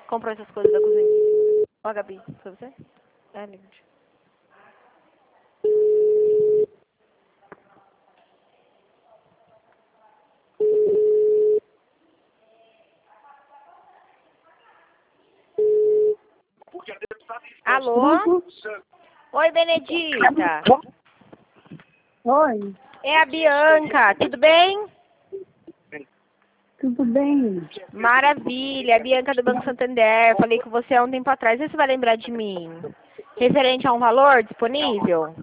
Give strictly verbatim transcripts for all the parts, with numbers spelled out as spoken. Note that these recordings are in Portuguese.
comprou essas coisas da cozinha? Ó, Gabi, foi você? É, lindo. Alô? Oi, Benedita. Oi, É a Bianca, tudo bem? tudo bem? Maravilha, a Bianca do Banco Santander. Falei com você há um tempo atrás, você vai lembrar de mim. Referente a um valor disponível?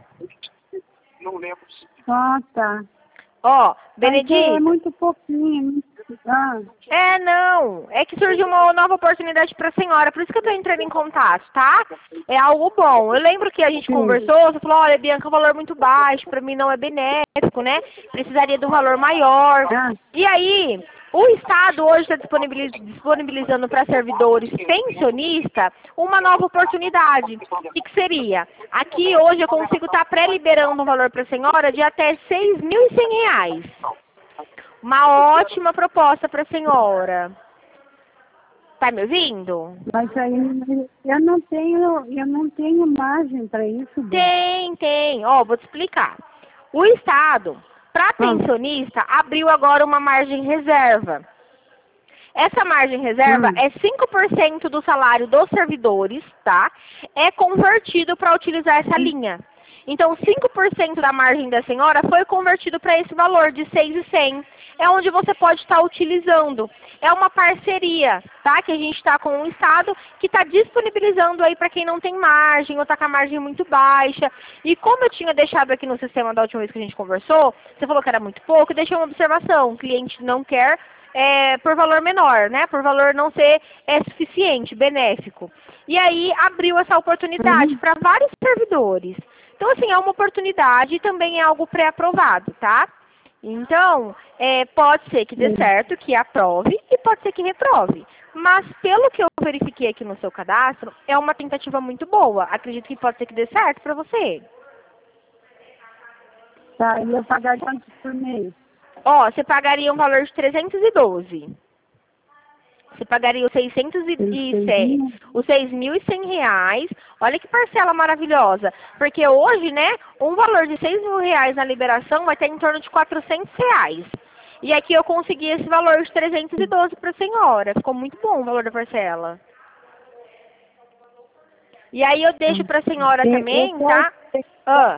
Ah, tá. Ó, Mas é Benedita. muito pouquinho. Ah, É, não. É que surgiu uma nova oportunidade para a senhora, por isso que eu estou entrando em contato, tá? É algo bom. Eu lembro que a gente sim. conversou, você falou, olha, Bianca, o valor muito baixo, para mim não é benéfico, né? Precisaria de um valor maior. Ah, E aí, o Estado hoje está disponibilizando para servidores pensionistas uma nova oportunidade. O que, que seria? Aqui hoje eu consigo estar pré-liberando um valor para a senhora de até seis mil e cem reais. Uma ótima proposta para a senhora. Tá me ouvindo? mas aí eu não tenho, eu não tenho margem para isso. Bem. Tem, tem. Ó, vou te explicar. O Estado, para pensionista, abriu agora uma margem reserva. Essa margem reserva Hum. é cinco por cento do salário dos servidores, tá? É convertido para utilizar essa linha. Então, cinco por cento da margem da senhora foi convertido para esse valor de seis mil e cem. É onde você pode estar utilizando. É uma parceria, tá? Que a gente está com o Estado que está disponibilizando aí para quem não tem margem ou está com a margem muito baixa. E como eu tinha deixado aqui no sistema da última vez que a gente conversou, você falou que era muito pouco, eu deixei uma observação. O cliente não quer é, por valor menor, né? Por valor não ser é, suficiente, benéfico. E aí abriu essa oportunidade Uhum. para vários servidores. Então, assim, é uma oportunidade e também é algo pré-aprovado, tá? Então, é, pode ser que dê Sim. certo, que aprove, e pode ser que reprove. Mas, pelo que eu verifiquei aqui no seu cadastro, é uma tentativa muito boa. Acredito que pode ser que dê certo para você. Tá, e eu pagar quanto por mês? Ó, você pagaria um valor de trezentos e doze. Você pagaria os seiscentos e cem, os seis mil e cem reais. Olha que parcela maravilhosa. Porque hoje, né, um valor de seis mil reais na liberação vai ter em torno de quatrocentos reais. E aqui eu consegui esse valor de trezentos e doze para a senhora. Ficou muito bom o valor da parcela. E aí eu deixo para a senhora Eu- também, eu tá? posso- Ah.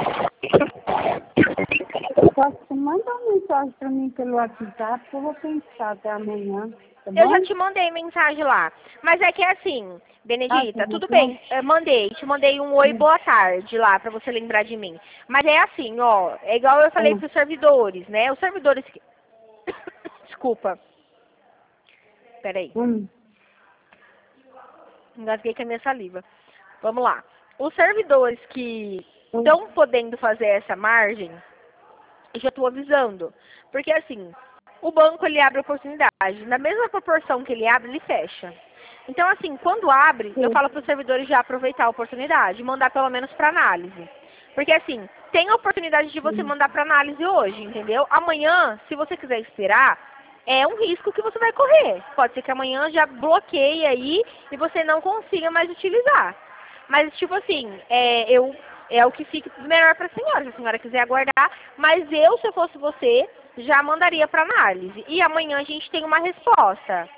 Eu posso mandar uma mensagem para mim pelo WhatsApp, que eu vou pensar até amanhã, tá Eu bom? já te mandei mensagem lá. Mas é que é assim, Benedita, Ah, tudo sim, bem, eu mandei, te mandei um oi, sim. boa tarde lá, pra você lembrar de mim. Mas é assim, ó, é igual eu falei Ah, pros servidores, né? Os servidores que... Desculpa. Peraí, hum, engasguei com a minha saliva. Vamos lá. Os servidores que hum, estão podendo fazer essa margem, eu já estou avisando. Porque assim, o banco ele abre oportunidade. Na mesma proporção que ele abre, ele fecha. Então assim, quando abre, eu sim. falo para os servidores já aproveitar a oportunidade, mandar pelo menos para análise. Porque assim, tem a oportunidade de você Hum. mandar para análise hoje, entendeu? Amanhã, se você quiser esperar, é um risco que você vai correr. Pode ser que amanhã já bloqueie aí e você não consiga mais utilizar. Mas, tipo assim, é, eu, é o que fica melhor para a senhora, se a senhora quiser aguardar. Mas eu, se eu fosse você, já mandaria para análise. E amanhã a gente tem uma resposta.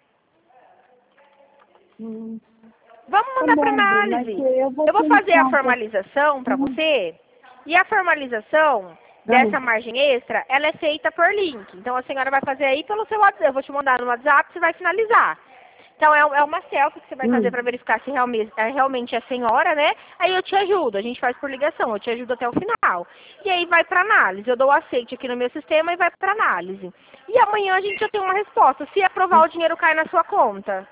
Hum. Vamos Tá mandar para bom, Bê, mas análise. eu vou Eu vou fazer pensar a um formalização para pouquinho. você. E a formalização Ah, dessa margem extra, ela é feita por link. Então, a senhora vai fazer aí pelo seu WhatsApp. Eu vou te mandar no WhatsApp, você vai finalizar. Então, é, é uma selfie que você vai fazer hum. para verificar se realmente é, realmente é a senhora, né? Aí eu te ajudo, a gente faz por ligação, eu te ajudo até o final. E aí vai para análise, eu dou o aceite aqui no meu sistema e vai para análise. E amanhã a gente já tem uma resposta, se aprovar o dinheiro cai na sua conta.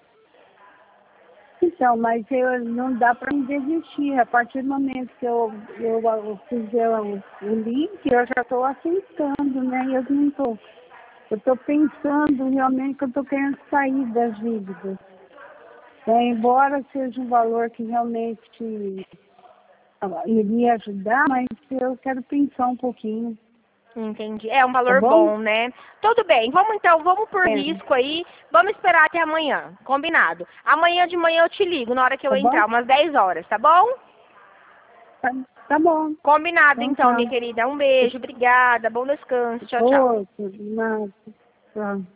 Então, mas eu, não dá para me desistir. A partir do momento que eu, eu, eu fizer o, o link, eu já estou aceitando, né? Eu não estou. Eu estou pensando realmente que eu estou querendo sair das dívidas. É, embora seja um valor que realmente ah, iria ajudar, mas eu quero pensar um pouquinho. Entendi. É um valor Tá bom? bom? né? Tudo bem. Vamos então, vamos por É. risco aí. Vamos esperar até amanhã. Combinado. Amanhã de manhã eu te ligo, na hora que eu Tá bom? entrar, umas dez horas, tá bom? Tá, tá bom. Combinado Então então, tá. minha querida. Um beijo, obrigada. Bom descanso. Tchau, tchau. Outro, nada. Tchau.